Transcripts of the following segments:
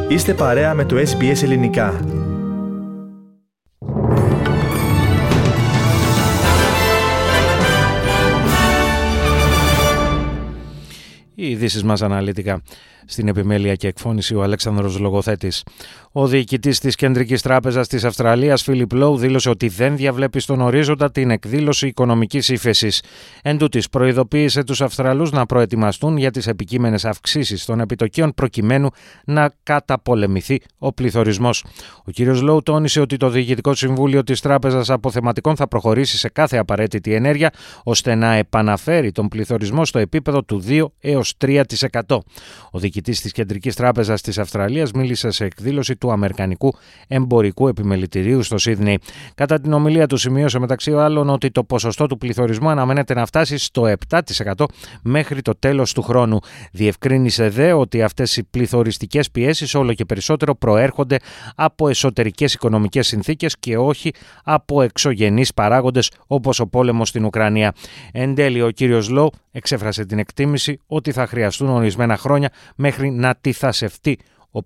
Είστε παρέα με το SBS Ελληνικά. Οι ειδήσεις μας αναλυτικά. Στην επιμέλεια και εκφώνηση ο Αλέξανδρος Λογοθέτης. Ο διοικητής της Κεντρικής Τράπεζας της Αυστραλίας, Φίλιπ Λόου, δήλωσε ότι δεν διαβλέπει στον ορίζοντα την εκδήλωση οικονομικής ύφεσης. Εν τούτης, προειδοποίησε τους Αυστραλούς να προετοιμαστούν για τις επικείμενες αυξήσεις των επιτοκίων προκειμένου να καταπολεμηθεί ο πληθωρισμός. Ο κ. Λόου τόνισε ότι το Διοικητικό Συμβούλιο της Τράπεζας Αποθεματικών θα προχωρήσει σε κάθε απαραίτητη ενέργεια ώστε να επαναφέρει τον πληθωρισμό στο επίπεδο του 2 έως 3%. Ο διοικητής της Κεντρικής Τράπεζας της Αυστραλίας μίλησε σε εκδήλωση του Αμερικανικού Εμπορικού Επιμελητηρίου στο Σίδνεϊ. Κατά την ομιλία του σημείωσε μεταξύ άλλων ότι το ποσοστό του πληθωρισμού αναμένεται να φτάσει στο 7% μέχρι το τέλος του χρόνου. Διευκρίνησε δε ότι αυτές οι πληθωριστικές πιέσεις όλο και περισσότερο προέρχονται από εσωτερικές οικονομικές συνθήκες και όχι από εξωγενείς παράγοντες όπως ο πόλεμος στην Ουκρανία. Εν τέλει, ο κύριος Λόου εξέφρασε την εκτίμηση ότι θα χρειαστούν ορισμένα χρόνια μέχρι να τιθασευτεί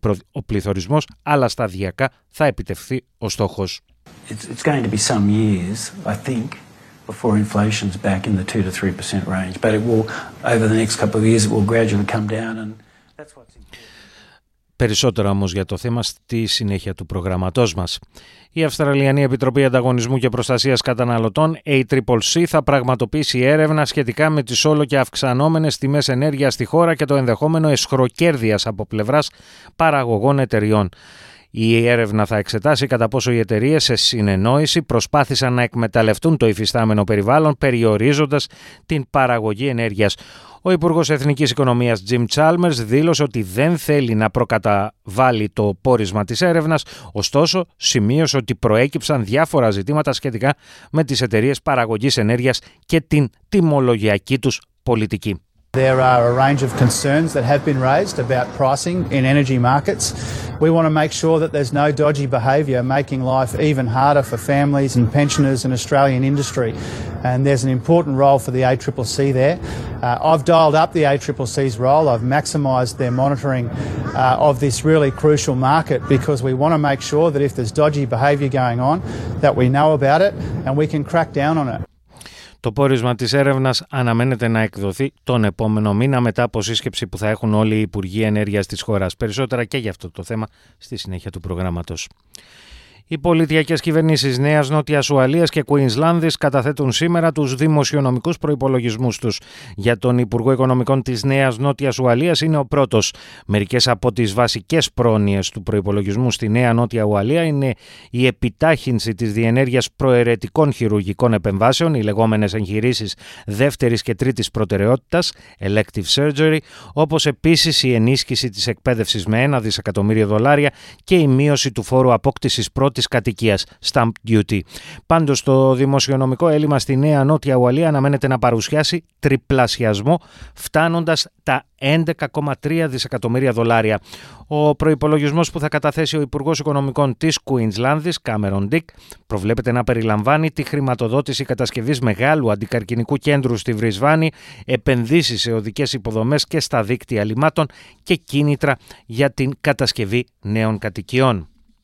ο πληθωρισμός, αλλά σταδιακά θα επιτευχθεί ο στόχος. It's going to be some years, I think, before inflation's back in the 2 to 3% range. But it will, over the next couple of years, it will gradually come down, and that's what's important. Περισσότερα όμως για το θέμα στη συνέχεια του προγραμματός μας. Η Αυστραλιανή Επιτροπή Ανταγωνισμού και Προστασίας Καταναλωτών, ACCC, θα πραγματοποιήσει έρευνα σχετικά με τις όλο και αυξανόμενες τιμές ενέργειας στη χώρα και το ενδεχόμενο αισχροκέρδειας από πλευράς παραγωγών εταιριών. Η έρευνα θα εξετάσει κατά πόσο οι εταιρείες σε συνεννόηση προσπάθησαν να εκμεταλλευτούν το υφιστάμενο περιβάλλον περιορίζοντας την παραγωγή ενέργειας. Ο Υπουργός Εθνικής Οικονομίας Jim Chalmers δήλωσε ότι δεν θέλει να προκαταβάλει το πόρισμα της έρευνας, ωστόσο σημείωσε ότι προέκυψαν διάφορα ζητήματα σχετικά με τις εταιρείες παραγωγής ενέργειας και την τιμολογιακή τους πολιτική. There are a range of concerns that have been raised about pricing in energy markets. We want to make sure that there's no dodgy behaviour making life even harder for families and pensioners in Australian industry. And there's an important role for the ACCC there. I've dialed up the ACCC's role. I've maximised their monitoring of this really crucial market because we want to make sure that if there's dodgy behaviour going on, that we know about it and we can crack down on it. Το πόρισμα της έρευνας αναμένεται να εκδοθεί τον επόμενο μήνα μετά από σύσκεψη που θα έχουν όλοι οι Υπουργοί Ενέργειας της χώρας. Περισσότερα και για αυτό το θέμα στη συνέχεια του προγράμματος. Οι πολιτιακές κυβερνήσεις Νέας Νότιας Ουαλίας και Κουίνσλανδης καταθέτουν σήμερα τους δημοσιονομικούς προϋπολογισμούς τους. Για τον Υπουργό Οικονομικών της Νέας Νότιας Ουαλίας είναι ο πρώτος. Μερικές από τις βασικές πρόνοιες του προϋπολογισμού στη Νέα Νότια Ουαλία είναι η επιτάχυνση της διενέργειας προαιρετικών χειρουργικών επεμβάσεων, οι λεγόμενες εγχειρήσεις δεύτερης και τρίτης προτεραιότητας, elective surgery, όπως επίσης η ενίσχυση της εκπαίδευσης με $1 δισεκατομμύριο και η μείωση του φόρου απόκτησης πρώτης κατοικίας, stamp duty. Πάντως, το δημοσιονομικό έλλειμμα στη Νέα Νότια Ουαλία αναμένεται να παρουσιάσει τριπλασιασμό, φτάνοντας τα $11,3 δισεκατομμύρια. Ο προϋπολογισμός που θα καταθέσει ο Υπουργός Οικονομικών της Κουίνσλανδης, Κάμερον Ντικ, προβλέπεται να περιλαμβάνει τη χρηματοδότηση κατασκευής μεγάλου αντικαρκινικού κέντρου στη Βρισβάνη, επενδύσεις σε οδικές υποδομές και στα δίκτυα λιμάτων και κίνητρα για την κατασκευή νέων κατοικιών.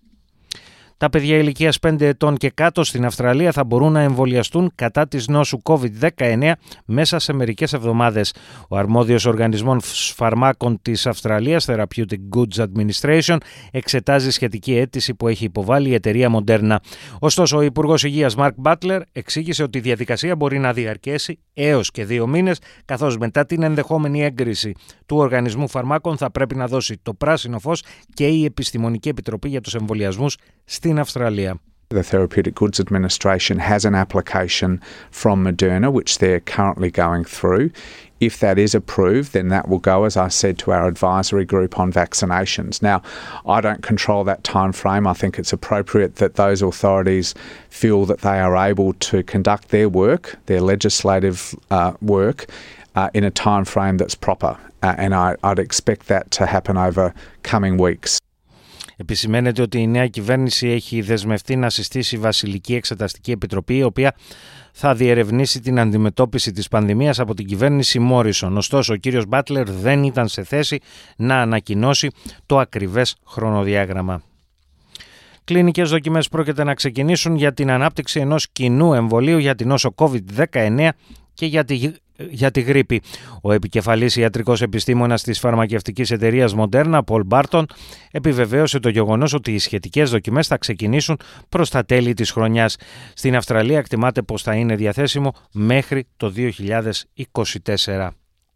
Τα παιδιά ηλικίας 5 ετών και κάτω στην Αυστραλία θα μπορούν να εμβολιαστούν κατά της νόσου COVID-19 μέσα σε μερικές εβδομάδες. Ο αρμόδιος οργανισμός φαρμάκων της Αυστραλίας, Therapeutic Goods Administration, εξετάζει σχετική αίτηση που έχει υποβάλει η εταιρεία Moderna. Ωστόσο, ο Υπουργός Υγείας Mark Butler εξήγησε ότι η διαδικασία μπορεί να διαρκέσει έως και 2 μήνες, καθώς μετά την ενδεχόμενη έγκριση του Οργανισμού Φαρμάκων θα πρέπει να δώσει το πράσινο φως και η Επιστημονική Επιτροπή για τους Εμβολιασμούς στην Αυστραλία. The Therapeutic Goods Administration has an application from Moderna, which they're currently going through. If that is approved, then that will go, as I said, to our advisory group on vaccinations. Now, I don't control that time frame. I think it's appropriate that those authorities feel that they are able to conduct their work, their legislative work, in a time frame that's proper. And I'd expect that to happen over coming weeks. Επισημαίνεται ότι η νέα κυβέρνηση έχει δεσμευτεί να συστήσει Βασιλική Εξεταστική Επιτροπή, η οποία θα διερευνήσει την αντιμετώπιση της πανδημίας από την κυβέρνηση Μόρισον. Ωστόσο, ο κύριος Μπάτλερ δεν ήταν σε θέση να ανακοινώσει το ακριβές χρονοδιάγραμμα. Κλινικές δοκιμές πρόκειται να ξεκινήσουν για την ανάπτυξη ενός κοινού εμβολίου για την νόσο COVID-19 και για τη γρίπη. Ο επικεφαλής ιατρικός επιστήμονας της φαρμακευτικής εταιρείας Moderna, Paul Barton, επιβεβαίωσε το γεγονός ότι οι σχετικές δοκιμές θα ξεκινήσουν προς τα τέλη της χρονιάς. Στην Αυστραλία εκτιμάται πως θα είναι διαθέσιμο μέχρι το 2024.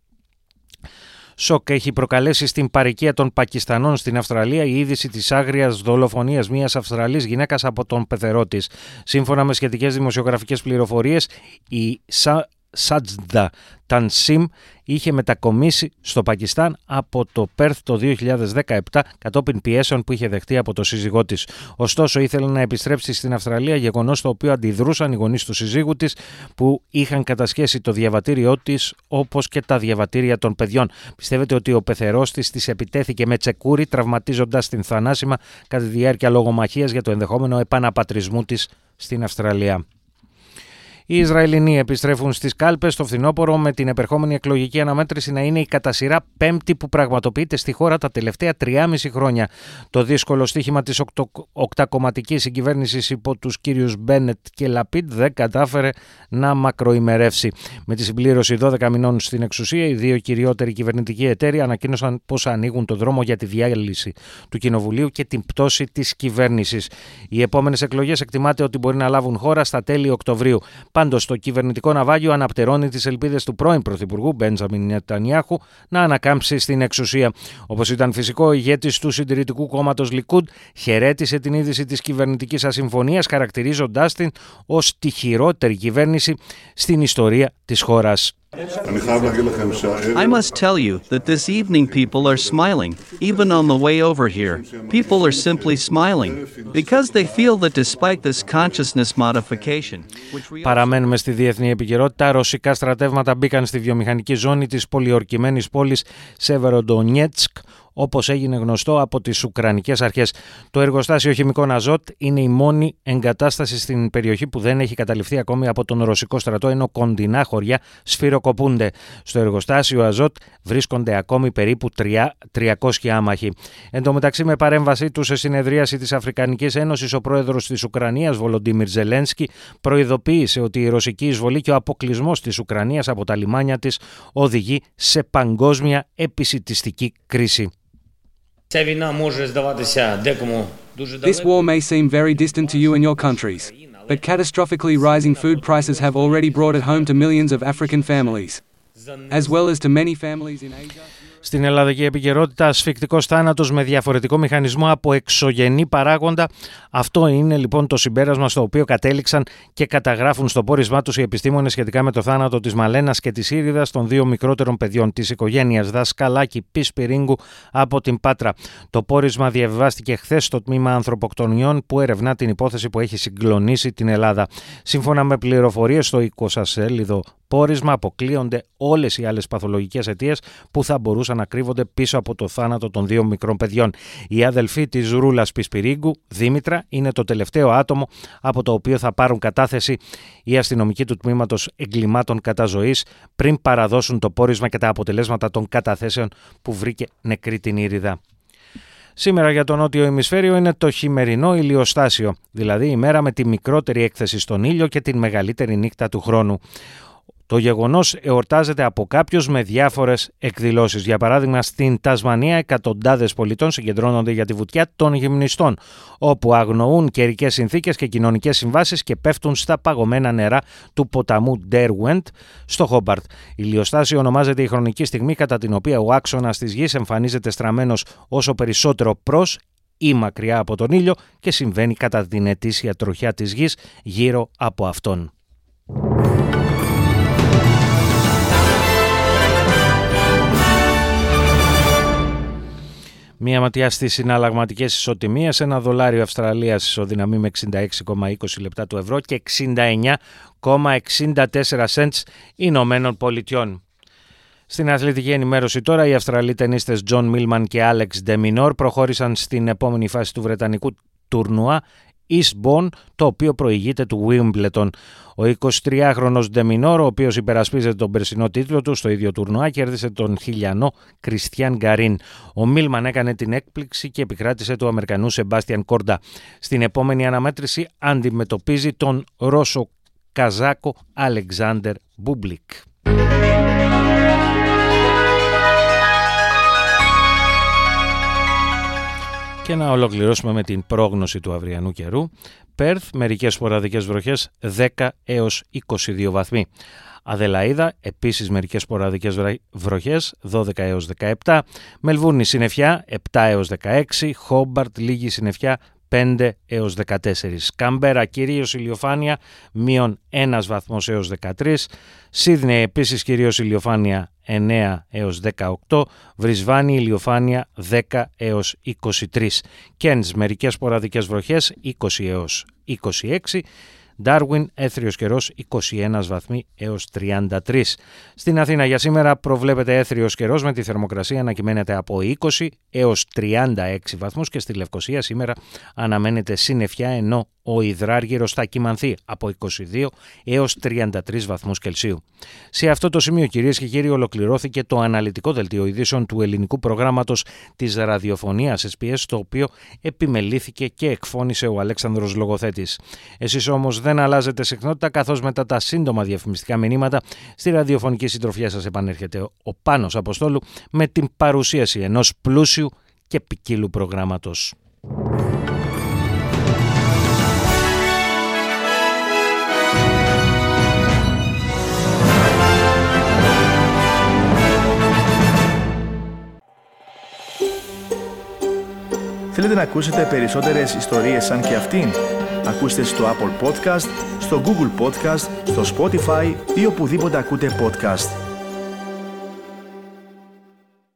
Σοκ έχει προκαλέσει στην παροικία των Πακιστανών στην Αυστραλία η είδηση της άγριας δολοφονίας μιας Αυστραλής γυναίκας από τον πεθερό της. Σύμφωνα με σχετικές δημοσιογραφικές πληροφορίες, η Σάτζδα Τανσίμ είχε μετακομίσει στο Πακιστάν από το Πέρθ το 2017 κατόπιν πιέσεων που είχε δεχτεί από το σύζυγό της. Ωστόσο ήθελε να επιστρέψει στην Αυστραλία, γεγονός το οποίο αντιδρούσαν οι γονείς του συζύγου της που είχαν κατασχέσει το διαβατήριό της όπως και τα διαβατήρια των παιδιών. Πιστεύετε ότι ο πεθερός της επιτέθηκε με τσεκούρι, τραυματίζοντας την θανάσιμα κατά τη διάρκεια λογομαχίας για το ενδεχόμενο επαναπατρισμού της στην Αυστραλία. Οι Ισραηλινοί επιστρέφουν στις κάλπες το φθινόπωρο, με την επερχόμενη εκλογική αναμέτρηση να είναι η κατά σειρά πέμπτη που πραγματοποιείται στη χώρα τα τελευταία 3,5 χρόνια. Το δύσκολο στίχημα της οκτακομματικής συγκυβέρνησης υπό τους κύριους Μπένετ και Λαπίντ δεν κατάφερε να μακροημερεύσει. Με τη συμπλήρωση 12 μηνών στην εξουσία, οι δύο κυριότεροι κυβερνητικοί εταίροι ανακοίνωσαν πως ανοίγουν το δρόμο για τη διάλυση του Κοινοβουλίου και την πτώση της κυβέρνησης. Οι επόμενες εκλογές εκτιμάται ότι μπορεί να λάβουν χώρα στα τέλη Οκτωβρίου. Πάντως, το κυβερνητικό ναυάγιο αναπτερώνει τις ελπίδες του πρώην Πρωθυπουργού Μπέντζαμιν Νετανιάχου να ανακάμψει στην εξουσία. Όπως ήταν φυσικό, ο ηγέτης του συντηρητικού κόμματος Λικούντ χαιρέτησε την είδηση της κυβερνητικής ασυμφωνίας, χαρακτηρίζοντάς την ως τη χειρότερη κυβέρνηση στην ιστορία της χώρας. I must tell you that this evening people are smiling, even on the way over here. People are simply smiling because they feel that despite this consciousness modification. Παραμένουμε στη διεθνή επικαιρότητα. Ρωσικά στρατεύματα μπήκαν στη βιομηχανική ζώνη της πολιορκημένης πόλης Σεβεροντονιέτσκ, όπως έγινε γνωστό από τις Ουκρανικές αρχές. Το εργοστάσιο χημικών αζότ είναι η μόνη εγκατάσταση στην περιοχή που δεν έχει καταληφθεί ακόμη από τον ρωσικό στρατό, ενώ κοντινά χωριά σφυροκοπούνται. Στο εργοστάσιο αζότ βρίσκονται ακόμη περίπου 300 άμαχοι. Εν τω μεταξύ, με παρέμβασή του σε συνεδρίαση της Αφρικανικής Ένωσης, ο πρόεδρος της Ουκρανίας, Βολοντίμιρ Ζελένσκι, προειδοποίησε ότι η ρωσική εισβολή και ο αποκλεισμός της Ουκρανίας από τα λιμάνια της οδηγεί σε παγκόσμια επισιτιστική κρίση. This war may seem very distant to you and your countries, but catastrophically rising food prices have already brought it home to millions of African families, as well as to many families in Asia. Στην ελλαδική επικαιρότητα, ασφυκτικός θάνατος με διαφορετικό μηχανισμό από εξωγενή παράγοντα. Αυτό είναι λοιπόν το συμπέρασμα στο οποίο κατέληξαν και καταγράφουν στο πόρισμά τους οι επιστήμονες σχετικά με το θάνατο της Μαλένας και της Ήριδας, των δύο μικρότερων παιδιών της οικογένειας Δασκαλάκη Πισπυρίγκου από την Πάτρα. Το πόρισμα διαβιβάστηκε χθες στο τμήμα ανθρωποκτονιών που ερευνά την υπόθεση που έχει συγκλονίσει την Ελλάδα. Σύμφωνα με πληροφορίες στο 20σελίδο πόρισμα, αποκλείονται όλες οι άλλες παθολογικές αιτίες που θα μπορούσαν να κρύβονται πίσω από το θάνατο των δύο μικρών παιδιών. Η αδελφή της Ρούλας Πισπυρίγκου, Δήμητρα, είναι το τελευταίο άτομο από το οποίο θα πάρουν κατάθεση οι αστυνομικοί του τμήματος εγκλημάτων κατά ζωής πριν παραδώσουν το πόρισμα και τα αποτελέσματα των καταθέσεων που βρήκε νεκρή την Ήριδα. Σήμερα για το νότιο ημισφαίριο είναι το χειμερινό ηλιοστάσιο, δηλαδή η μέρα με τη μικρότερη έκθεση στον ήλιο και την μεγαλύτερη νύχτα του χρόνου. Το γεγονός εορτάζεται από κάποιους με διάφορες εκδηλώσεις. Για παράδειγμα, στην Τασμανία εκατοντάδες πολιτών συγκεντρώνονται για τη βουτιά των γυμνιστών, όπου αγνοούν καιρικές συνθήκες και κοινωνικές συμβάσεις και πέφτουν στα παγωμένα νερά του ποταμού Derwent στο Χόμπαρτ. Ηλιοστάσιο ονομάζεται η χρονική στιγμή κατά την οποία ο άξονας της γης εμφανίζεται στραμμένος όσο περισσότερο προς ή μακριά από τον ήλιο και συμβαίνει κατά την ετήσια τροχιά της γης γύρω από αυτόν. Μία ματιά στις συναλλαγματικές ισοτιμίες. Ένα δολάριο Αυστραλίας ισοδυναμεί με 66,20 λεπτά του ευρώ και 69,64 cents Ηνωμένων Πολιτειών. Στην αθλητική ενημέρωση τώρα, οι Αυστραλοί τενίστες Τζον Μίλμαν και Άλεξ Ντε Μινόρ προχώρησαν στην επόμενη φάση του βρετανικού τουρνουά Eastbourne, το οποίο προηγείται του Wimbledon. Ο 23χρονος Ντε Μινόρ, ο οποίος υπερασπίζεται τον περσινό τίτλο του στο ίδιο τουρνουά, κέρδισε τον Χιλιανό Κριστιαν Γκαρίν. Ο Μίλμαν έκανε την έκπληξη και επικράτησε του Αμερικανού Σεμπάστιαν Κόρντα. Στην επόμενη αναμέτρηση αντιμετωπίζει τον Ρώσο Καζάκο Αλεξάντερ Μπούμπλικ. Και να ολοκληρώσουμε με την πρόγνωση του αυριανού καιρού. Περθ, μερικές σποραδικές βροχές 10 έως 22 βαθμοί. Αδελαΐδα, επίσης μερικές σποραδικές βροχές 12 έως 17. Μελβούρνη, συννεφιά 7 έως 16. Χόμπαρτ, λίγη συννεφιά 5 έως 14. Καμπέρα, κυρίως ηλιοφάνεια, μείον 1 βαθμός έως 13. Σίδνεϊ, επίσης κυρίως ηλιοφάνεια 9 έως 18. Βρισβάνη, ηλιοφάνεια 10 έως 23. Κέντς, μερικές σποραδικές βροχές 20 έως 26. Ντάρουιν, έθριος καιρός 21 βαθμοί έως 33. Στην Αθήνα για σήμερα προβλέπεται έθριος καιρός με τη θερμοκρασία να κυμαίνεται από 20 έως 36 βαθμούς και στη Λευκοσία σήμερα αναμένεται συννεφιά, ενώ ο υδράργυρος θα κυμανθεί από 22 έως 33 βαθμούς Κελσίου. Σε αυτό το σημείο, κυρίες και κύριοι, ολοκληρώθηκε το αναλυτικό δελτίο ειδήσεων του ελληνικού προγράμματος της ραδιοφωνίας SBS, το οποίο επιμελήθηκε και εκφώνησε ο Αλέξανδρος Λογοθέτης. Εσείς όμως δεν αλλάζετε συχνότητα, καθώς μετά τα σύντομα διαφημιστικά μηνύματα στη ραδιοφωνική συντροφιά σας επανέρχεται ο Πάνος Αποστόλου με την παρουσίαση ενός πλούσιου και ποικίλου προγράμματος. Θέλετε να ακούσετε περισσότερες ιστορίες σαν και αυτήν? Ακούστε στο Apple Podcast, στο Google Podcast, στο Spotify ή οπουδήποτε ακούτε podcast.